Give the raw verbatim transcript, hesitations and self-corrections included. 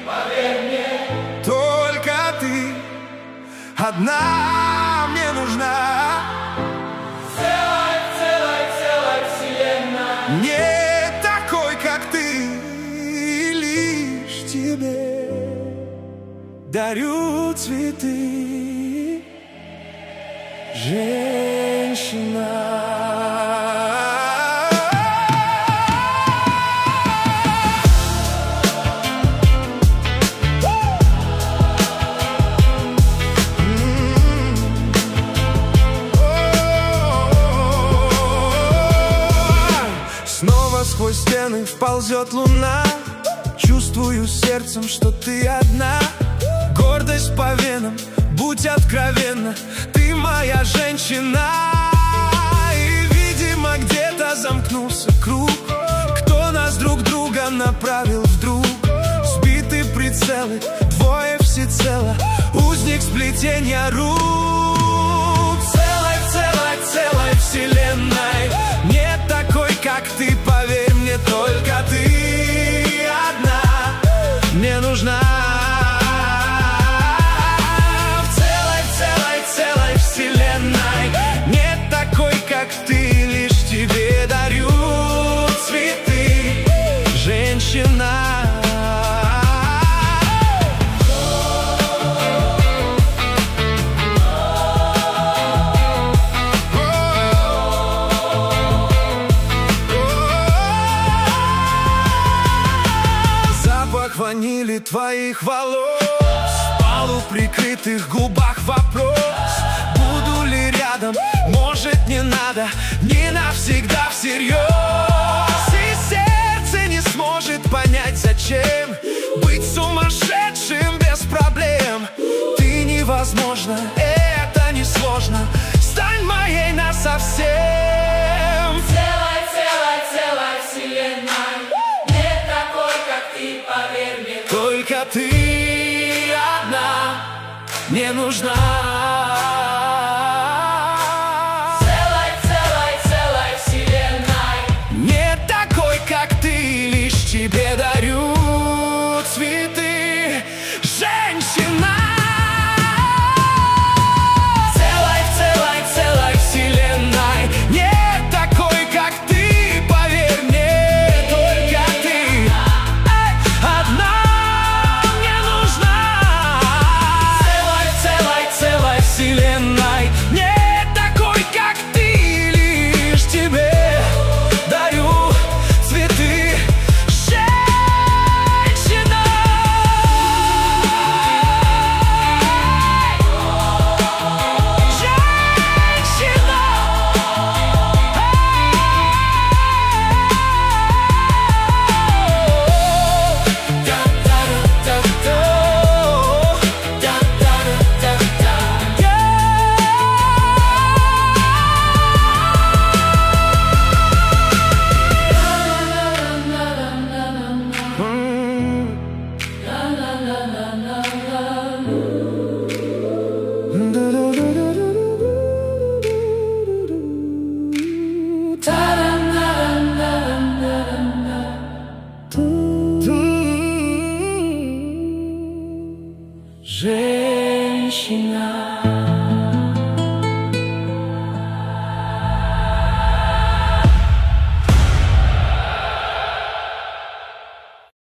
поверь мне. Только ты одна мне нужна. Целая, целая, целая вселенная. Не такой, как ты, лишь тебе дарю цветы, женщина. Снова сквозь стены вползет луна. Чувствую сердцем, что ты одна. Гордость по венам, будь откровенна, ты моя женщина. И, видимо, где-то замкнулся круг. Кто нас друг друга направил вдруг? Сбиты прицелы, двое всецело, узник сплетения рук. Целой, целой, целой вселенной нет такой, как ты, поверь мне, только ты одна мне нужна. В целой, целой, целой вселенной нет такой, как ты, лишь тебе дарю цветы, женщина. Ванили твоих волос, спал у прикрытых губах вопрос: буду ли рядом, может не надо, не навсегда всерьез. И сердце не сможет понять, зачем быть сумасшедшим без проблем. Ты невозможно, это несложно, стань моей насовсем. Целая, целая, целая вселенная нет такой, как ты, поверь мне. Только ты одна мне нужна. Целой, целой, целой вселенной нет такой, как ты, лишь тебе дарю цветы, женщина. Целой, целой, целой вселенной нет такой, как ты, поверь мне, только ты одна мне нужна. Целой, целой, целой вселенной нет такой, как ты, лишь тебе дарю цветы, женщина. Женщина.